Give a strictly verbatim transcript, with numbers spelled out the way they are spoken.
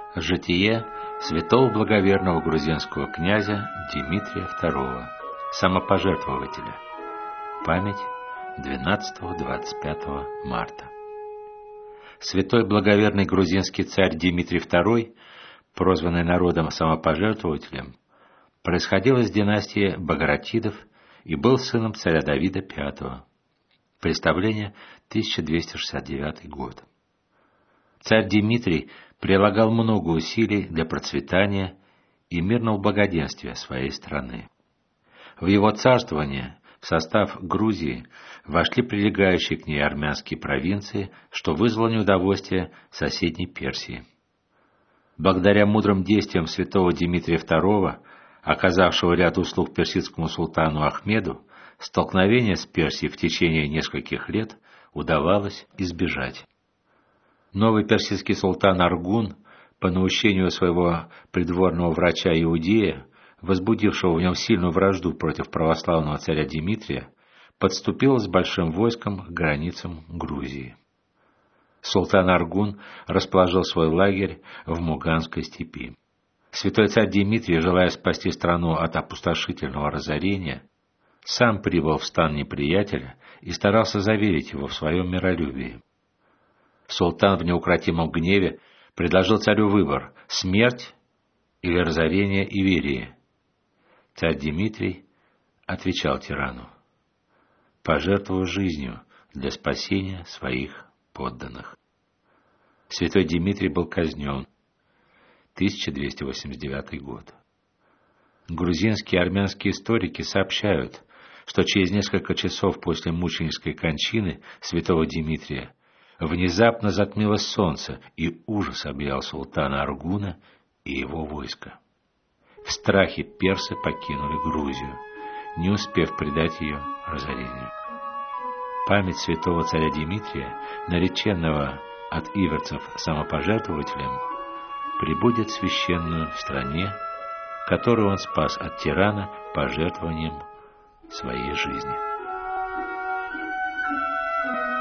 Житие святого благоверного грузинского князя Димитрия второго, самопожертвователя. Память двенадцатого-двадцать пятого марта. Святой благоверный грузинский царь Димитрий второй, прозванный народом самопожертвователем, происходил из династии Багратидов и был сыном царя Давида пятого. Представление тысяча двести шестьдесят девятый год. Царь Димитрий прилагал много усилий для процветания и мирного благоденствия своей страны. В его царствование в состав Грузии вошли прилегающие к ней армянские провинции, что вызвало неудовольствие соседней Персии. Благодаря мудрым действиям святого Димитрия второго, оказавшего ряд услуг персидскому султану Ахмеду, столкновение с Персией в течение нескольких лет удавалось избежать. Новый персидский султан Аргун, по наущению своего придворного врача Иудея, возбудившего в нем сильную вражду против православного царя Димитрия, подступил с большим войском к границам Грузии. Султан Аргун расположил свой лагерь в Муганской степи. Святой царь Димитрий, желая спасти страну от опустошительного разорения, сам прибыл в стан неприятеля и старался заверить его в своем миролюбии. Султан в неукротимом гневе предложил царю выбор – смерть или разорение Иверии. Царь Димитрий отвечал тирану: «Пожертвую жизнью для спасения своих подданных». Святой Димитрий был казнен. тысяча двести восемьдесят девятый год. Грузинские и армянские историки сообщают, что через несколько часов после мученической кончины святого Димитрия внезапно затмилось солнце, и ужас объял султана Аргуна и его войско. В страхе персы покинули Грузию, не успев предать ее разорению. Память святого царя Димитрия, нареченного от иверцев самопожертвователем, пребудет священную в стране, которую он спас от тирана пожертвованием своей жизни.